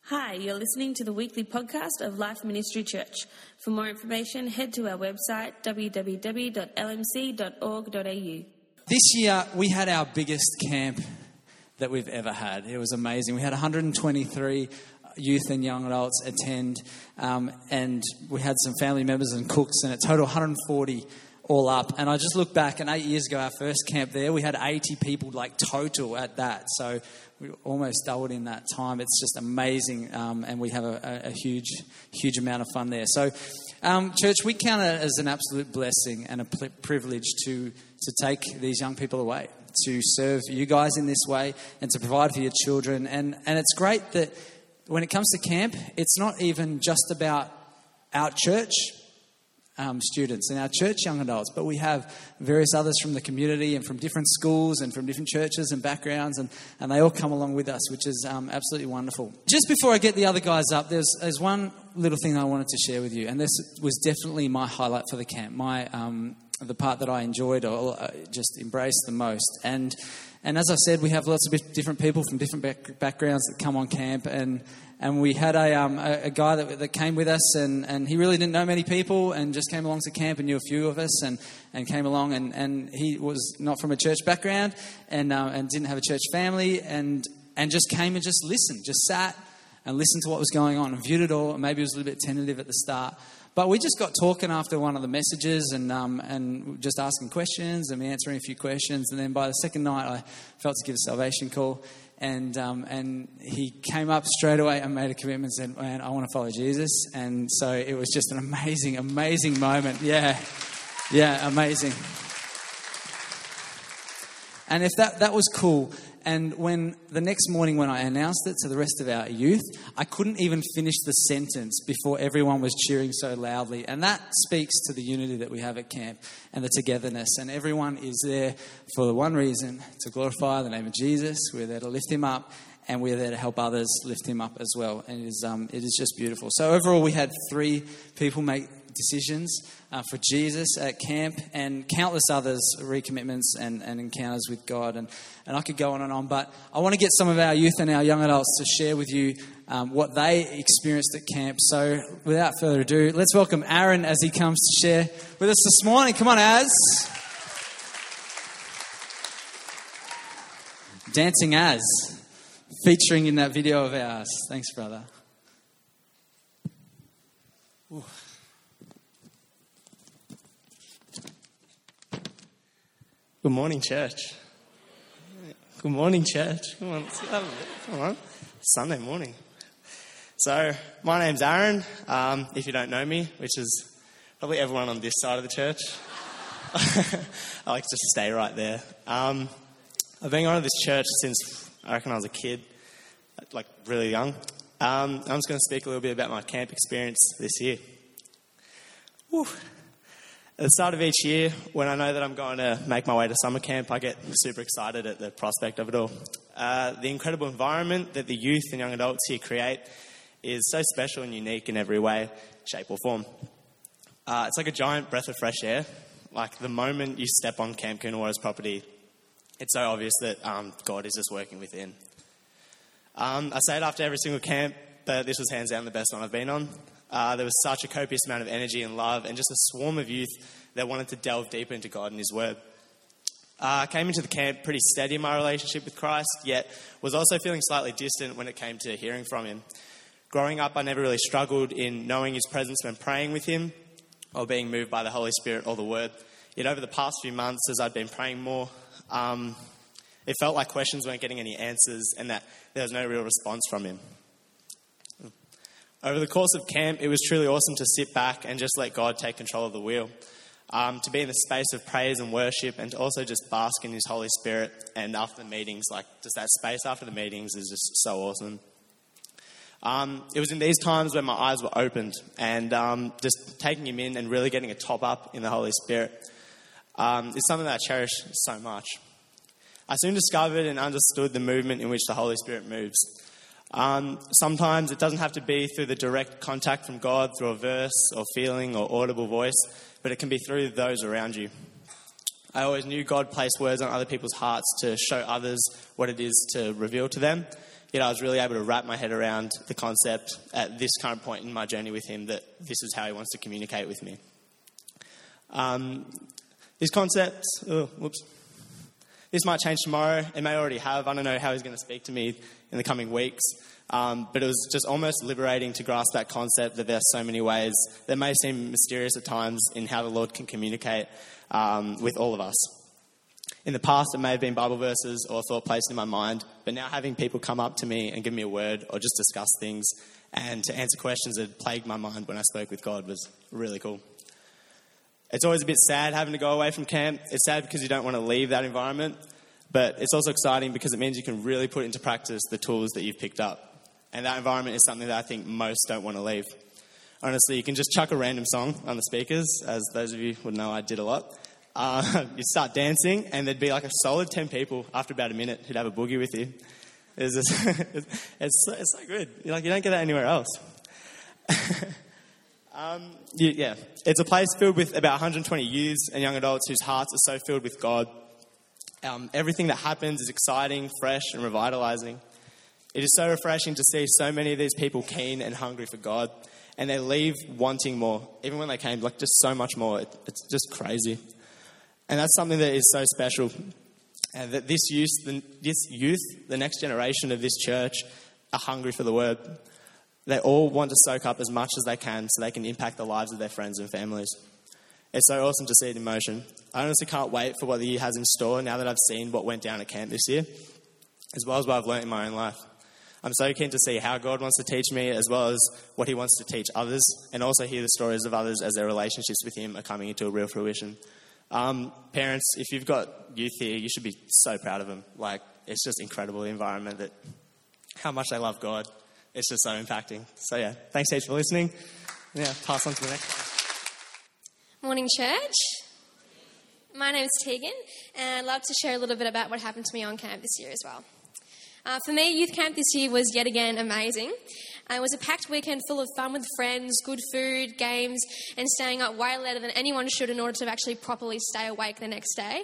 Hi, you're listening to the weekly podcast of Life Ministry Church. For more information, head to our website, www.lmc.org.au. This year, we had our biggest camp that we've ever had. It was amazing. We had 123 youth and young adults attend, and we had some family members and cooks, and a total 140 all up. And I just look back, and 8 years ago, our first camp there, we had 80 people total at that. So we almost doubled in that time. It's just amazing, and we have a huge amount of fun there. So, church, we count it as an absolute blessing and a privilege to take these young people away, to serve you guys in this way, and to provide for your children. And it's great that when it comes to camp, it's not even just about our church students and our church young adults, but we have various others from the community and from different schools and from different churches and backgrounds, and they all come along with us, which is absolutely wonderful. Just before I get the other guys up, there's one little thing I wanted to share with you, and this was definitely my highlight for the camp, the part that I enjoyed or just embraced the most. And as I said, we have lots of different people from different backgrounds that come on camp, and we had a guy that came with us, and he really didn't know many people, and just came along to camp and knew a few of us, and came along, and he was not from a church background, and didn't have a church family, and just came and just listened, just sat and listened to what was going on, and viewed it all. Maybe he was a little bit tentative at the start, but we just got talking after one of the messages, and just asking questions and answering a few questions, and then by the second night I felt to give a salvation call. And he came up straight away and made a commitment and said, "Man, I want to follow Jesus." And so it was just an amazing moment. Yeah, amazing. And if that was cool. And when the next morning when I announced it to the rest of our youth, I couldn't even finish the sentence before everyone was cheering so loudly. And that speaks to the unity that we have at camp and the togetherness. And everyone is there for the one reason, to glorify the name of Jesus. We're there to lift him up, and we're there to help others lift him up as well. And it is just beautiful. So overall, we had 3 people make decisions for Jesus at camp, and countless others recommitments and encounters with God, and I could go on, but I want to get some of our youth and our young adults to share with you what they experienced at camp. So without further ado, let's welcome Aaron as he comes to share with us this morning. Come on, Az. Dancing Az, featuring in that video of ours. Thanks, brother. Ooh. Good morning, church. Good morning, church. Come on, let's have a bit. Come on. Sunday morning. So, my name's Aaron, if you don't know me, which is probably everyone on this side of the church. I like to just stay right there. I've been going to this church since I reckon I was a kid, really young. I'm just going to speak a little bit about my camp experience this year. Woo. At the start of each year, when I know that I'm going to make my way to summer camp, I get super excited at the prospect of it all. The incredible environment that the youth and young adults here create is so special and unique in every way, shape or form. It's like a giant breath of fresh air. Like the moment you step on Camp Coonawarra's property, it's so obvious that God is just working within. I say it after every single camp, but this was hands down the best one I've been on. There was such a copious amount of energy and love, and just a swarm of youth that wanted to delve deeper into God and his word. I came into the camp pretty steady in my relationship with Christ, yet was also feeling slightly distant when it came to hearing from him. Growing up, I never really struggled in knowing his presence when praying with him or being moved by the Holy Spirit or the word. Yet over the past few months, as I'd been praying more, it felt like questions weren't getting any answers and that there was no real response from him. Over the course of camp, it was truly awesome to sit back and just let God take control of the wheel. To be in the space of praise and worship, and to also just bask in his Holy Spirit. And after the meetings, just that space after the meetings is just so awesome. It was in these times when my eyes were opened, and just taking him in and really getting a top up in the Holy Spirit is something that I cherish so much. I soon discovered and understood the movement in which the Holy Spirit moves. Sometimes it doesn't have to be through the direct contact from God through a verse or feeling or audible voice, but it can be through those around you. I always knew God placed words on other people's hearts to show others what it is to reveal to them. yet I was really able to wrap my head around the concept at this current point in my journey with him that this is how he wants to communicate with me. This concept, this might change tomorrow. It may already have. I don't know how he's going to speak to me in the coming weeks. But it was just almost liberating to grasp that concept that there are so many ways that may seem mysterious at times in how the Lord can communicate with all of us. In the past, it may have been Bible verses or a thought placed in my mind, but now having people come up to me and give me a word or just discuss things and to answer questions that had plagued my mind when I spoke with God was really cool. It's always a bit sad having to go away from camp. It's sad because you don't want to leave that environment, but it's also exciting because it means you can really put into practice the tools that you've picked up. And that environment is something that I think most don't want to leave. Honestly, you can just chuck a random song on the speakers, as those of you would know I did a lot. You'd start dancing, and there'd be like a solid 10 people after about a minute who'd have a boogie with you. It's so good. You don't get that anywhere else. It's a place filled with about 120 youths and young adults whose hearts are so filled with God. Everything that happens is exciting, fresh, and revitalizing. It is so refreshing to see so many of these people keen and hungry for God, and they leave wanting more. Even when they came, just so much more. It's just crazy. And that's something that is so special. And that this youth, the next generation of this church, are hungry for the word. They all want to soak up as much as they can so they can impact the lives of their friends and families. It's so awesome to see it in motion. I honestly can't wait for what the year has in store now that I've seen what went down at camp this year, as well as what I've learnt in my own life. I'm so keen to see how God wants to teach me, as well as what he wants to teach others, and also hear the stories of others as their relationships with him are coming into a real fruition. Parents, if you've got youth here, you should be so proud of them. It's just incredible, the environment, that how much they love God. It's just so impacting. So yeah, thanks heaps for listening. Yeah, pass on to the next. Morning, church. My name's Tegan, and I'd love to share a little bit about what happened to me on camp this year as well. For me, youth camp this year was yet again amazing. It was a packed weekend full of fun with friends, good food, games, and staying up way later than anyone should in order to actually properly stay awake the next day.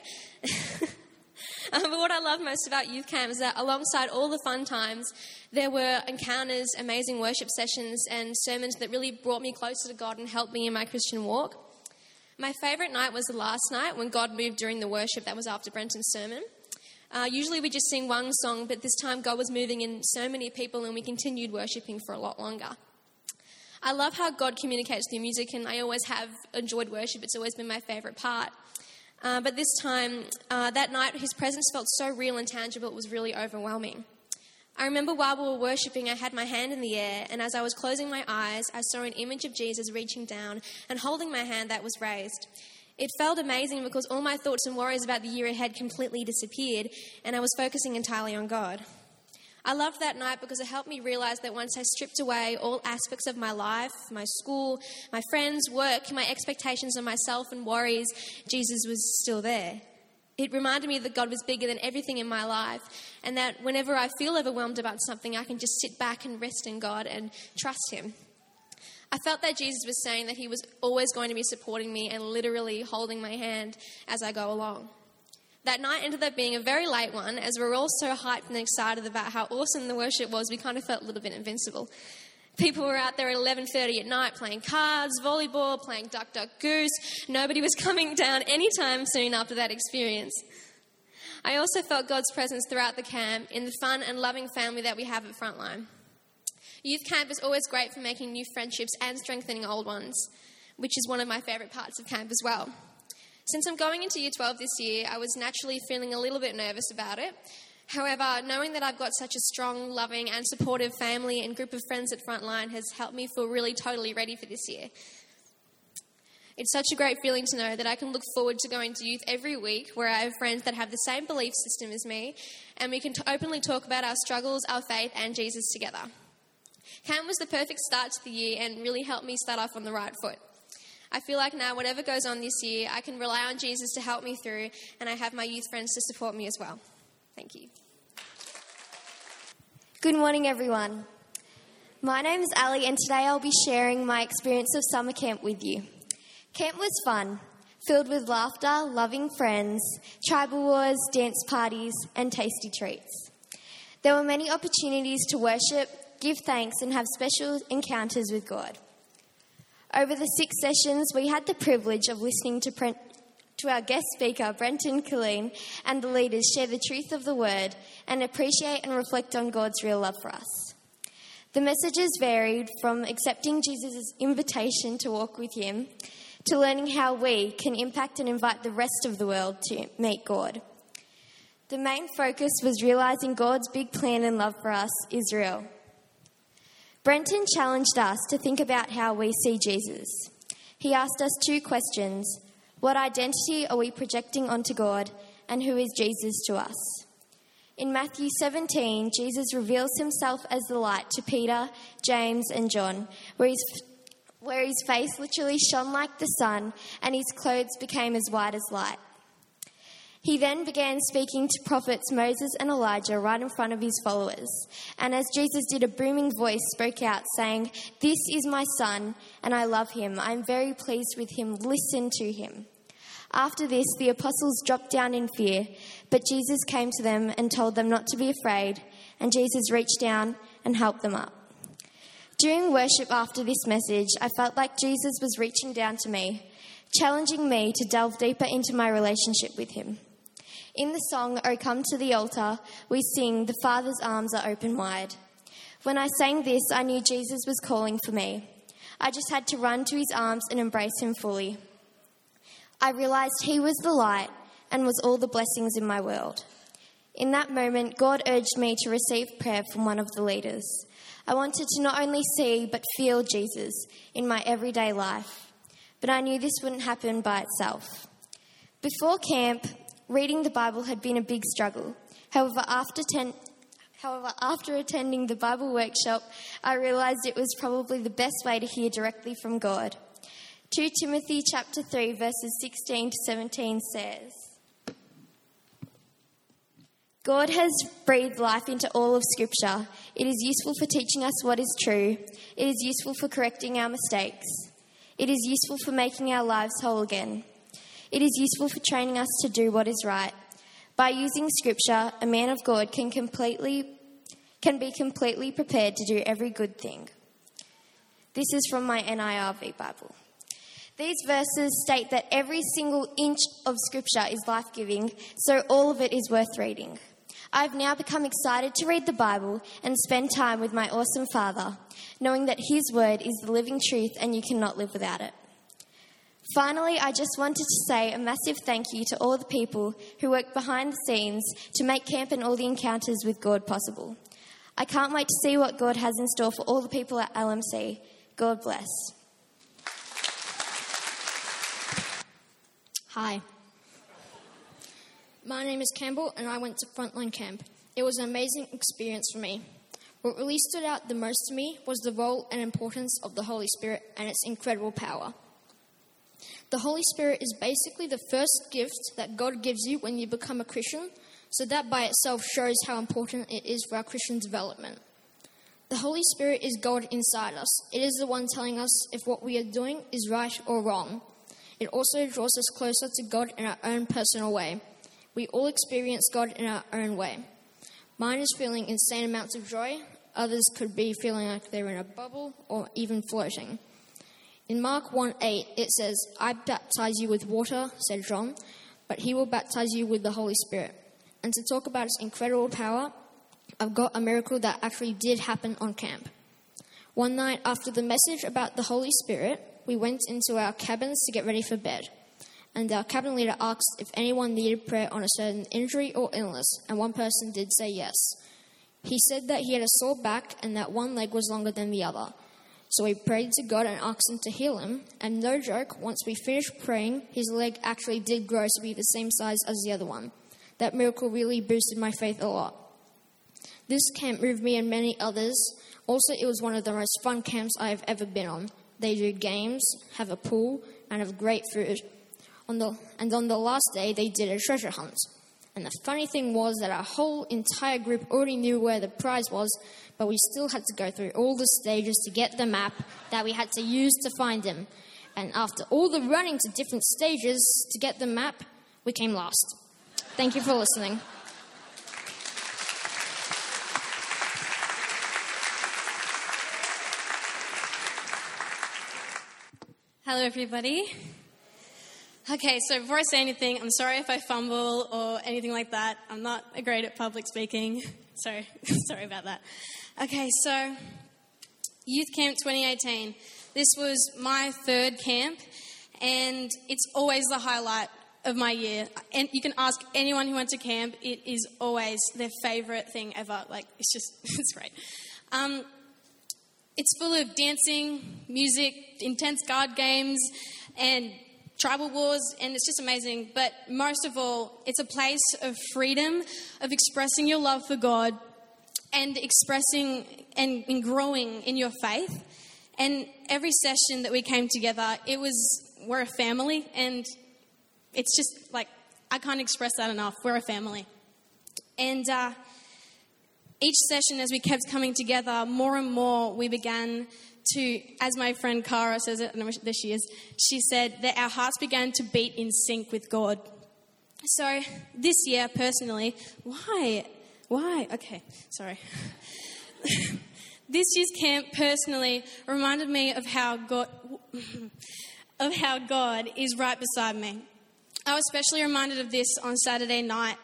But what I love most about youth camp is that alongside all the fun times, there were encounters, amazing worship sessions, and sermons that really brought me closer to God and helped me in my Christian walk. My favourite night was the last night when God moved during the worship that was after Brenton's sermon. Usually we just sing one song, but this time God was moving in so many people and we continued worshipping for a lot longer. I love how God communicates through music, and I always have enjoyed worship. It's always been my favourite part. But this time, that night, his presence felt so real and tangible, it was really overwhelming. I remember while we were worshipping, I had my hand in the air, and as I was closing my eyes, I saw an image of Jesus reaching down and holding my hand that was raised. It felt amazing because all my thoughts and worries about the year ahead completely disappeared, and I was focusing entirely on God. I loved that night because it helped me realise that once I stripped away all aspects of my life, my school, my friends, work, my expectations of myself and worries, Jesus was still there. It reminded me that God was bigger than everything in my life, and that whenever I feel overwhelmed about something, I can just sit back and rest in God and trust him. I felt that Jesus was saying that he was always going to be supporting me and literally holding my hand as I go along. That night ended up being a very late one, as we were all so hyped and excited about how awesome the worship was, we kind of felt a little bit invincible. People were out there at 11:30 at night playing cards, volleyball, playing Duck, Duck, Goose. Nobody was coming down anytime soon after that experience. I also felt God's presence throughout the camp in the fun and loving family that we have at Frontline. Youth camp is always great for making new friendships and strengthening old ones, which is one of my favourite parts of camp as well. Since I'm going into Year 12 this year, I was naturally feeling a little bit nervous about it. However, knowing that I've got such a strong, loving and supportive family and group of friends at Frontline has helped me feel really totally ready for this year. It's such a great feeling to know that I can look forward to going to youth every week, where I have friends that have the same belief system as me, and we can openly talk about our struggles, our faith and Jesus together. Camp was the perfect start to the year and really helped me start off on the right foot. I feel like now, whatever goes on this year, I can rely on Jesus to help me through, and I have my youth friends to support me as well. Thank you. Good morning, everyone. My name is Ali, and today I'll be sharing my experience of summer camp with you. Camp was fun, filled with laughter, loving friends, tribal wars, dance parties, and tasty treats. There were many opportunities to worship, give thanks, and have special encounters with God. Over the 6 sessions, we had the privilege of listening to our guest speaker, Brenton Killeen, and the leaders share the truth of the Word and appreciate and reflect on God's real love for us. The messages varied from accepting Jesus' invitation to walk with him to learning how we can impact and invite the rest of the world to meet God. The main focus was realising God's big plan and love for us is real. Brenton challenged us to think about how we see Jesus. He asked us 2 questions. What identity are we projecting onto God, and who is Jesus to us? In Matthew 17, Jesus reveals himself as the light to Peter, James, and John, where his face literally shone like the sun and his clothes became as white as light. He then began speaking to prophets Moses and Elijah right in front of his followers. And as Jesus did, a booming voice spoke out saying, "This is my son, and I love him. I am very pleased with him. Listen to him." After this, the apostles dropped down in fear, but Jesus came to them and told them not to be afraid, and Jesus reached down and helped them up. During worship after this message, I felt like Jesus was reaching down to me, challenging me to delve deeper into my relationship with him. In the song, "O Come to the Altar," we sing, "The Father's arms are open wide." When I sang this, I knew Jesus was calling for me. I just had to run to his arms and embrace him fully. I realised he was the light and was all the blessings in my world. In that moment, God urged me to receive prayer from one of the leaders. I wanted to not only see but feel Jesus in my everyday life, but I knew this wouldn't happen by itself. Before camp, reading the Bible had been a big struggle. However, after attending the Bible workshop, I realised it was probably the best way to hear directly from God. 2 Timothy chapter 3 verses 16 to 17 says, "God has breathed life into all of Scripture. It is useful for teaching us what is true. It is useful for correcting our mistakes. It is useful for making our lives whole again. It is useful for training us to do what is right. By using Scripture, a man of God can be completely prepared to do every good thing." This is from my NIRV Bible. These verses state that every single inch of Scripture is life-giving, so all of it is worth reading. I've now become excited to read the Bible and spend time with my awesome Father, knowing that his word is the living truth and you cannot live without it. Finally, I just wanted to say a massive thank you to all the people who work behind the scenes to make camp and all the encounters with God possible. I can't wait to see what God has in store for all the people at LMC. God bless. Hi. My name is Campbell and I went to Frontline Camp. It was an amazing experience for me. What really stood out the most to me was the role and importance of the Holy Spirit and its incredible power. The Holy Spirit is basically the first gift that God gives you when you become a Christian, so that by itself shows how important it is for our Christian development. The Holy Spirit is God inside us. It is the one telling us if what we are doing is right or wrong. It also draws us closer to God in our own personal way. We all experience God in our own way. Mine is feeling insane amounts of joy. Others could be feeling like they're in a bubble or even floating. In Mark 1:8, it says, "I baptize you with water," said John, "but he will baptize you with the Holy Spirit." And to talk about its incredible power, I've got a miracle that actually did happen on camp. One night after the message about the Holy Spirit, we went into our cabins to get ready for bed. And our cabin leader asked if anyone needed prayer on a certain injury or illness, and one person did say yes. He said that he had a sore back and that one leg was longer than the other. So we prayed to God and asked him to heal him, and no joke, once we finished praying, his leg actually did grow to be the same size as the other one. That miracle really boosted my faith a lot. This camp moved me and many others. Also, it was one of the most fun camps I have ever been on. They do games, have a pool, and have great food. On the last day, they did a treasure hunt. And the funny thing was that our whole entire group already knew where the prize was, but we still had to go through all the stages to get the map that we had to use to find him. And after all the running to different stages to get the map, we came last. Thank you for listening. Hello, everybody. Okay, so before I say anything, I'm sorry if I fumble or anything like that. I'm not great at public speaking. Sorry about that. Okay, so Youth Camp 2018. This was my third camp, and it's always the highlight of my year. And you can ask anyone who went to camp, it is always their favourite thing ever. Like, it's great. It's full of dancing, music, intense card games, and tribal wars, and it's just amazing. But most of all, it's a place of freedom, of expressing your love for God and expressing and growing in your faith. And every session that we came together, we're a family, and it's just like, I can't express that enough. We're a family. And each session, as we kept coming together, more and more we began to, as my friend Cara says it, and there she is, she said that our hearts began to beat in sync with God. So this year, personally, why? Okay, sorry. This year's camp personally reminded me of how God is right beside me. I was especially reminded of this on Saturday night.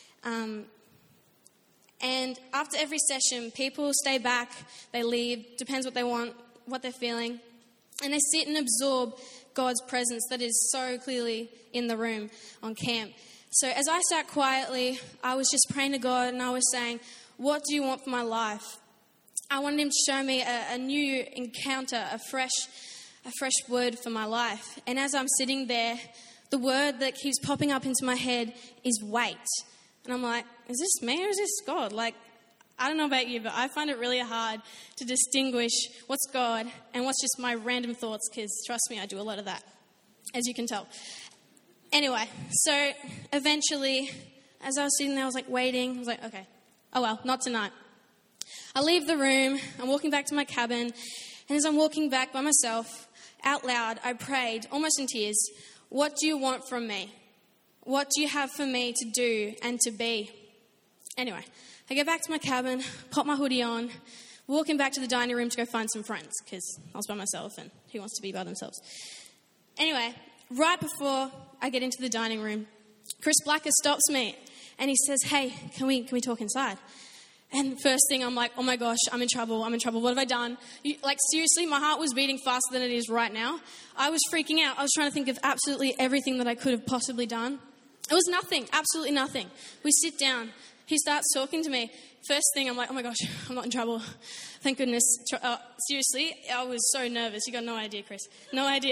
And after every session, people stay back, they leave, depends what they want, what they're feeling, and they sit and absorb God's presence that is so clearly in the room on camp. So as I sat quietly, I was just praying to God, and I was saying, what do you want for my life? I wanted him to show me a new encounter, a fresh word for my life. And as I'm sitting there, the word that keeps popping up into my head is wait. And I'm like, is this me or is this God? Like, I don't know about you, but I find it really hard to distinguish what's God and what's just my random thoughts, because trust me, I do a lot of that, as you can tell. Anyway, so eventually, as I was sitting there, I was like waiting. I was like, okay, oh well, not tonight. I leave the room, I'm walking back to my cabin, and as I'm walking back by myself, out loud, I prayed, almost in tears, what do you want from me? What do you have for me to do and to be? Anyway, I get back to my cabin, pop my hoodie on, walking back to the dining room to go find some friends, because I was by myself and who wants to be by themselves? Anyway, right before I get into the dining room, Chris Blacker stops me and he says, hey, can we talk inside? And first thing, I'm like, oh my gosh, I'm in trouble. What have I done? Seriously, my heart was beating faster than it is right now. I was freaking out. I was trying to think of absolutely everything that I could have possibly done. It was nothing, absolutely nothing. We sit down. He starts talking to me. First thing, I'm like, oh my gosh, I'm not in trouble. Thank goodness. Seriously, I was so nervous. You got no idea, Chris. No idea.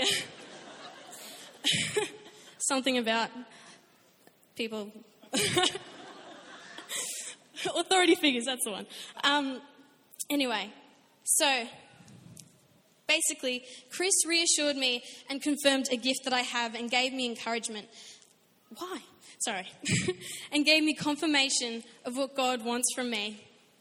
Something about people. Authority figures, that's the one. Anyway, so basically, Chris reassured me and confirmed a gift that I have and gave me encouragement. Why? Sorry. And gave me confirmation of what God wants from me.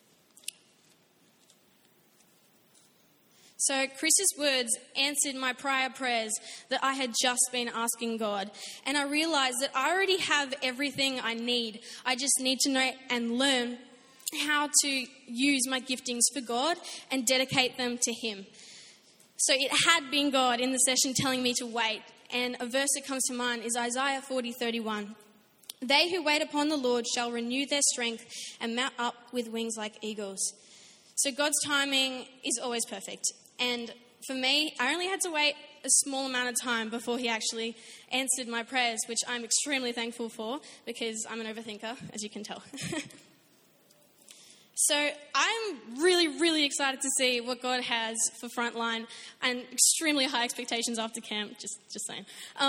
So Chris's words answered my prior prayers that I had just been asking God. And I realized that I already have everything I need. I just need to know and learn how to use my giftings for God and dedicate them to Him. So it had been God in the session telling me to wait. And a verse that comes to mind is Isaiah 40:31. They who wait upon the Lord shall renew their strength and mount up with wings like eagles. So God's timing is always perfect. And for me, I only had to wait a small amount of time before He actually answered my prayers, which I'm extremely thankful for because I'm an overthinker, as you can tell. So I'm really, really excited to see what God has for Frontline, and extremely high expectations after camp, just saying.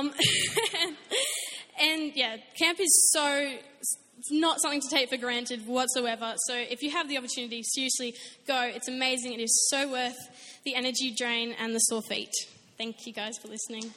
And yeah, camp is it's not something to take for granted whatsoever. So if you have the opportunity, seriously, go. It's amazing. It is so worth the energy drain and the sore feet. Thank you guys for listening.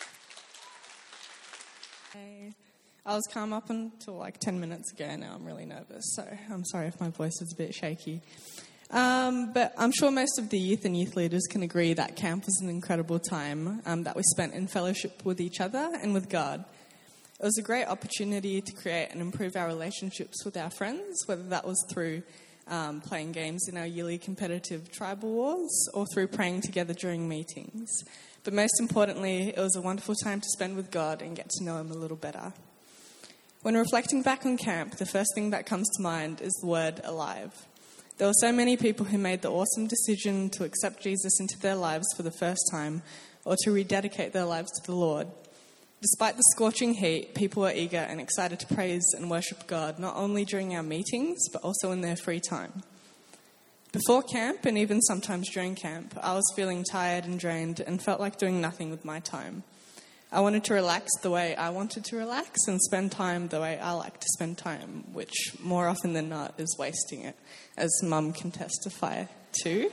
I was calm up until 10 minutes ago. Now I'm really nervous, so I'm sorry if my voice is a bit shaky. But I'm sure most of the youth and youth leaders can agree that camp was an incredible time that we spent in fellowship with each other and with God. It was a great opportunity to create and improve our relationships with our friends, whether that was through playing games in our yearly competitive tribal wars, or through praying together during meetings. But most importantly, it was a wonderful time to spend with God and get to know Him a little better. When reflecting back on camp, the first thing that comes to mind is the word alive. There were so many people who made the awesome decision to accept Jesus into their lives for the first time, or to rededicate their lives to the Lord. Despite the scorching heat, people were eager and excited to praise and worship God, not only during our meetings, but also in their free time. Before camp, and even sometimes during camp, I was feeling tired and drained and felt like doing nothing with my time. I wanted to relax the way I wanted to relax and spend time the way I like to spend time, which more often than not is wasting it, as Mum can testify to.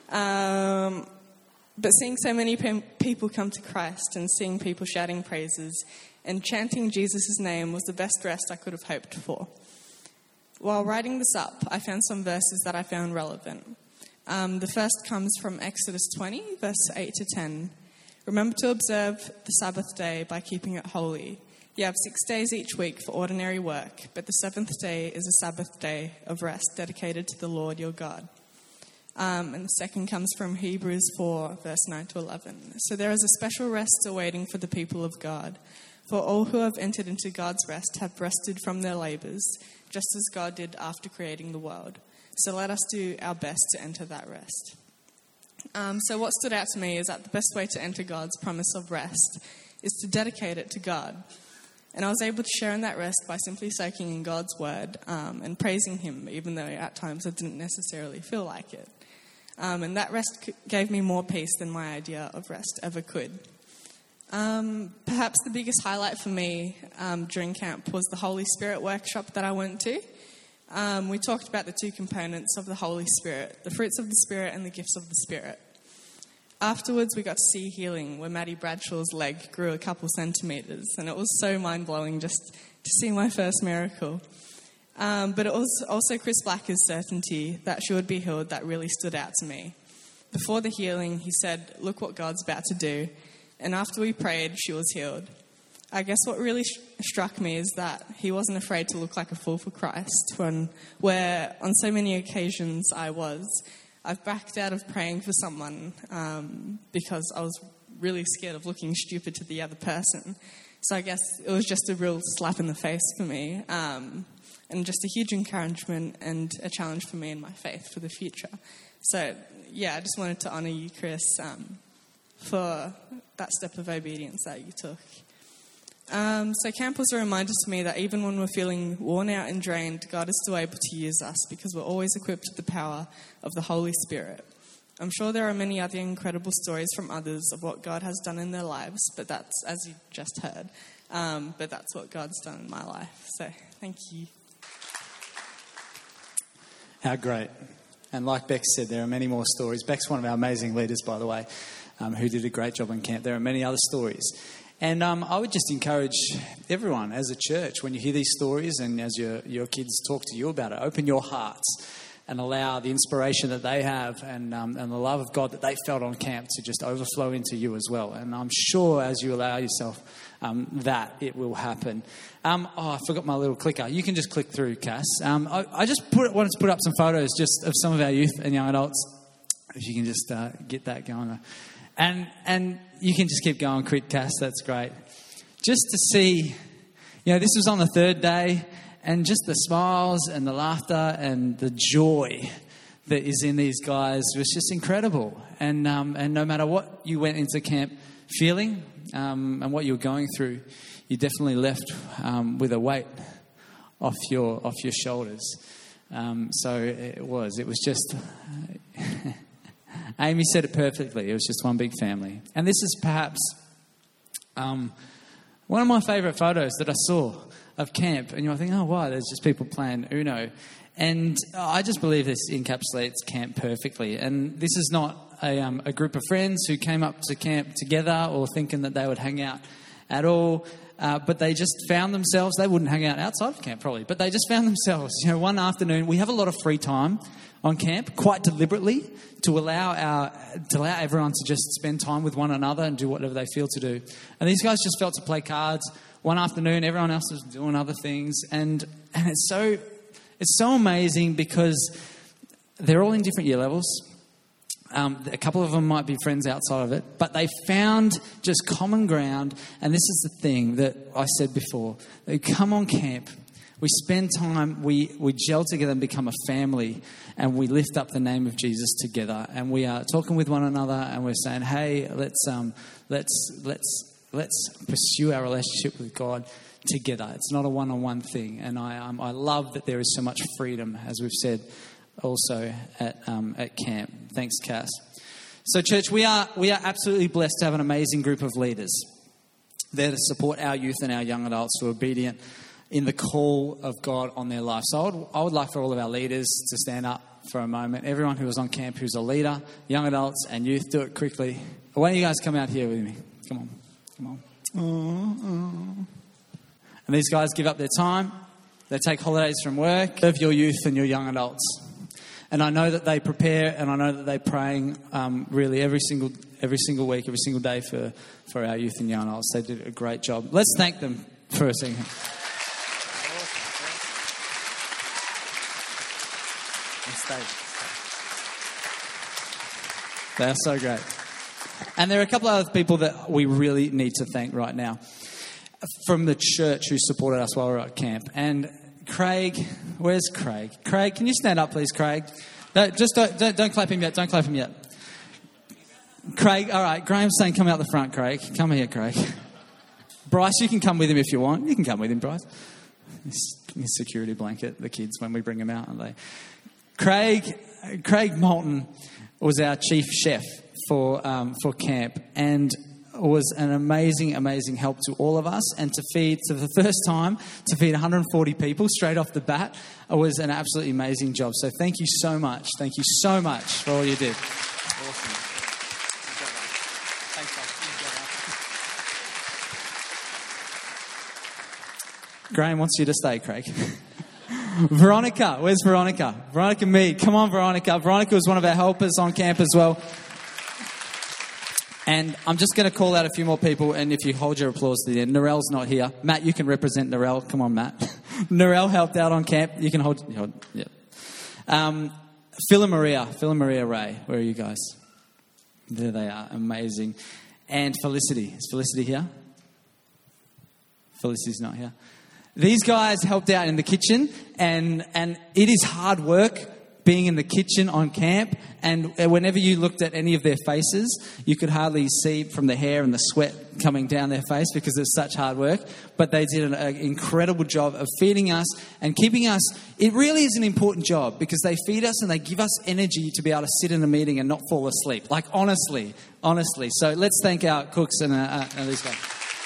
But seeing so many people come to Christ and seeing people shouting praises and chanting Jesus' name was the best rest I could have hoped for. While writing this up, I found some verses that I found relevant. The first comes from Exodus 20, verse 8 to 10. Remember to observe the Sabbath day by keeping it holy. You have 6 days each week for ordinary work, but the seventh day is a Sabbath day of rest dedicated to the Lord your God. And the second comes from Hebrews 4, verse 9 to 11. So there is a special rest awaiting for the people of God. For all who have entered into God's rest have rested from their labours, just as God did after creating the world. So let us do our best to enter that rest. So what stood out to me is that the best way to enter God's promise of rest is to dedicate it to God. And I was able to share in that rest by simply soaking in God's word and praising Him, even though at times I didn't necessarily feel like it. And that rest gave me more peace than my idea of rest ever could. Perhaps the biggest highlight for me during camp was the Holy Spirit workshop that I went to. We talked about the two components of the Holy Spirit, the fruits of the Spirit and the gifts of the Spirit. Afterwards, we got to see healing, where Maddie Bradshaw's leg grew a couple centimetres, and it was so mind-blowing just to see my first miracle. But it was also Chris Blacker's certainty that she would be healed that really stood out to me. Before the healing, he said, "Look what God's about to do." And after we prayed, she was healed. I guess what really struck me is that he wasn't afraid to look like a fool for Christ, where on so many occasions I was. I've backed out of praying for someone because I was really scared of looking stupid to the other person. So I guess it was just a real slap in the face for me, and just a huge encouragement and a challenge for me in my faith for the future. So, yeah, I just wanted to honour you, Chris, for that step of obedience that you took. So camp was a reminder to me that even when we're feeling worn out and drained, God is still able to use us because we're always equipped with the power of the Holy Spirit. I'm sure there are many other incredible stories from others of what God has done in their lives, but that's, as you just heard, but that's what God's done in my life. So thank you. How great. And like Bex said, there are many more stories. Beck's one of our amazing leaders, by the way, who did a great job in camp. There are many other stories. And I would just encourage everyone as a church, when you hear these stories and as your kids talk to you about it, open your hearts and allow the inspiration that they have and the love of God that they felt on camp to just overflow into you as well. And I'm sure as you allow yourself that, it will happen. I forgot my little clicker. You can just click through, Cass. I just wanted to put up some photos just of some of our youth and young adults. If you can just get that going. And you can just keep going quick, Cass. That's great. Just to see, this was on the third day, and just the smiles and the laughter and the joy that is in these guys was just incredible. And no matter what you went into camp feeling and what you were going through, you definitely left with a weight off your shoulders. So it was just. Amy said it perfectly. It was just one big family. And this is perhaps one of my favourite photos that I saw of camp. And you're thinking, oh, wow, there's just people playing Uno. And I just believe this encapsulates camp perfectly. And this is not a group of friends who came up to camp together or thinking that they would hang out at all. But they just found themselves, they wouldn't hang out outside of camp probably, but they just found themselves, one afternoon. We have a lot of free time on camp, quite deliberately, to allow everyone to just spend time with one another and do whatever they feel to do. And these guys just felt to play cards one afternoon. Everyone else was doing other things, and it's so amazing because they're all in different year levels. A couple of them might be friends outside of it, but they found just common ground. And this is the thing that I said before. They come on camp, we spend time, we gel together and become a family, and we lift up the name of Jesus together. And we are talking with one another, and we're saying, hey, let's pursue our relationship with God together. It's not a one-on-one thing. And I love that there is so much freedom, as we've said also at camp. Thanks, Cass. So, church, we are absolutely blessed to have an amazing group of leaders there to support our youth and our young adults who are obedient in the call of God on their life. So I would like for all of our leaders to stand up for a moment. Everyone who was on camp who's a leader, young adults and youth, do it quickly. Why don't you guys come out here with me? Come on. And these guys give up their time. They take holidays from work. Serve your youth and your young adults. And I know that they prepare, and I know that they're praying really every single week, every single day for our youth and young adults. They did a great job. Let's thank them for a second. They're so great. And there are a couple of other people that we really need to thank right now from the church who supported us while we were at camp. And Craig, where's Craig? Craig, can you stand up, please, Craig? Don't clap him yet. Don't clap him yet. Craig, all right. Graham's saying come out the front, Craig. Come here, Craig. Bryce, you can come with him if you want. You can come with him, Bryce. His security blanket, the kids, when we bring them out. Craig Moulton was our chief chef for camp, and was an amazing help to all of us. And to feed 140 people straight off the bat, it was an absolutely amazing job. So thank you so much for all you did. Awesome. Graham wants you to stay, Craig. Veronica, where's Veronica? Veronica Mead, come on, Veronica. Veronica was one of our helpers on camp as well. And I'm just going to call out a few more people, and if you hold your applause to the end. Narelle's not here. Matt, you can represent Narelle. Come on, Matt. Narelle helped out on camp. You can hold yeah. Phil and Maria Ray. Where are you guys? There they are. Amazing. And Felicity. Is Felicity here? Felicity's not here. These guys helped out in the kitchen, and it is hard work being in the kitchen on camp. And whenever you looked at any of their faces, you could hardly see from the hair and the sweat coming down their face because it's such hard work. But they did an incredible job of feeding us and keeping us. It really is an important job because they feed us and they give us energy to be able to sit in a meeting and not fall asleep. Like, honestly. So let's thank our cooks and these guys.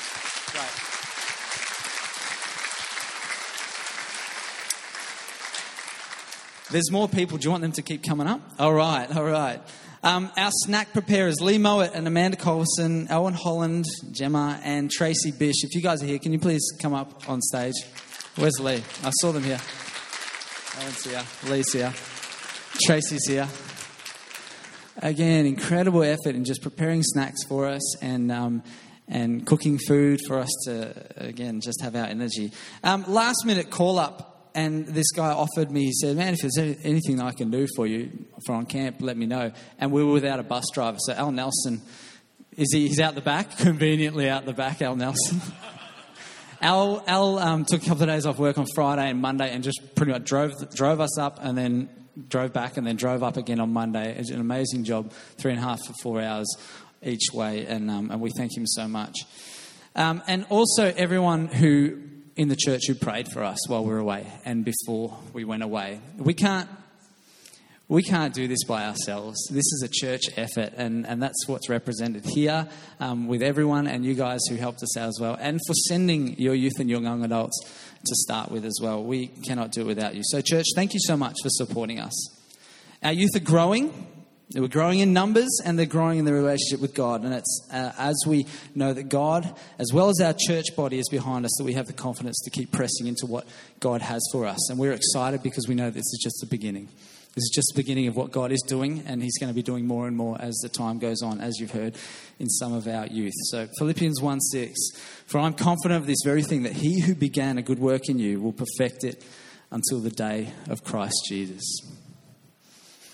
There's more people. Do you want them to keep coming up? All right. Our snack preparers, Lee Mowat and Amanda Colson, Owen Holland, Gemma, and Tracy Bish. If you guys are here, can you please come up on stage? Where's Lee? I saw them here. Owen's here. Lee's here. Tracy's here. Again, incredible effort in just preparing snacks for us and cooking food for us to, again, just have our energy. Last minute call up. And this guy offered me, he said, man, if there's anything I can do for you for on camp, let me know. And we were without a bus driver. So Al Nelson, he's out the back, conveniently out the back, Al Nelson. Al took a couple of days off work on Friday and Monday and just pretty much drove us up and then drove back and then drove up again on Monday. It's an amazing job, 3.5 to 4 hours each way. And we thank him so much. And also everyone who in the church who prayed for us while we were away and before we went away. We can't do this by ourselves. This is a church effort, and that's what's represented here with everyone and you guys who helped us out as well, and for sending your youth and your young adults to start with as well. We cannot do it without you. So church, thank you so much for supporting us. Our youth are growing. We're growing in numbers and they're growing in the relationship with God. And it's as we know that God, as well as our church body, is behind us, that we have the confidence to keep pressing into what God has for us. And we're excited because we know this is just the beginning. This is just the beginning of what God is doing, and he's going to be doing more and more as the time goes on, as you've heard in some of our youth. So Philippians 1:6, for I'm confident of this very thing, that he who began a good work in you will perfect it until the day of Christ Jesus.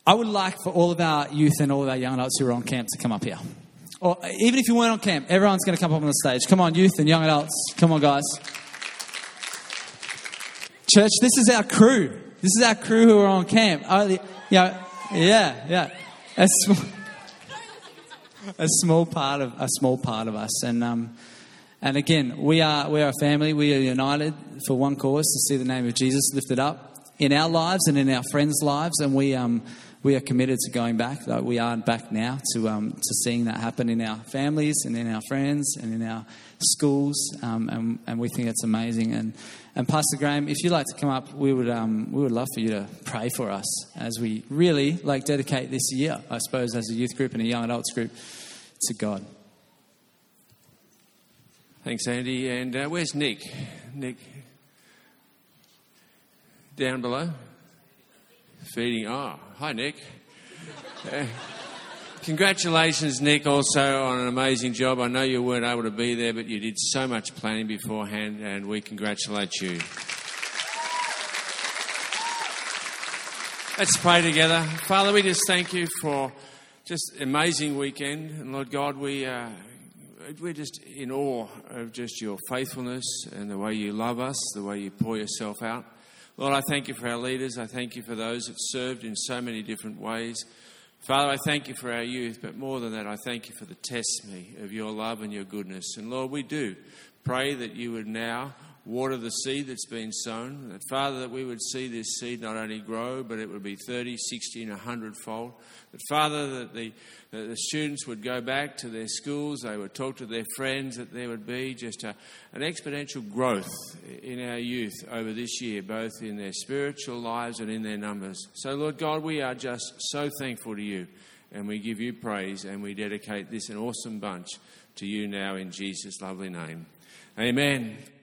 I would like for all of our youth and all of our young adults who are on camp to come up here. Or even if you weren't on camp, everyone's going to come up on the stage. Come on, youth and young adults. Come on, guys. Church, this is our crew. This is our crew who are on camp. Yeah. A small part of us. And again, we are a family. We are united for one cause, to see the name of Jesus lifted up in our lives and in our friends' lives. And we are committed to going back. Like we are back now to seeing that happen in our families and in our friends and in our schools. And we think it's amazing. And Pastor Graham, if you'd like to come up, we would love for you to pray for us as we really dedicate this year, I suppose, as a youth group and a young adults group, to God. Thanks, Andy. And where's Nick? Nick, down below, feeding. Oh, hi, Nick. Congratulations, Nick, also on an amazing job. I know you weren't able to be there, but you did so much planning beforehand, and we congratulate you. Let's pray together. Father, we just thank you for just an amazing weekend. And Lord God, we're just in awe of just your faithfulness and the way you love us, the way you pour yourself out. Lord, I thank you for our leaders. I thank you for those that served in so many different ways. Father, I thank you for our youth, but more than that, I thank you for the testimony of your love and your goodness. And Lord, we do pray that you would now water the seed that's been sown. That, Father, that we would see this seed not only grow, but it would be 30, 60 and 100-fold. That, Father, that the students would go back to their schools, they would talk to their friends, that there would be just an exponential growth in our youth over this year, both in their spiritual lives and in their numbers. So, Lord God, we are just so thankful to you, and we give you praise, and we dedicate this an awesome bunch to you now in Jesus' lovely name. Amen.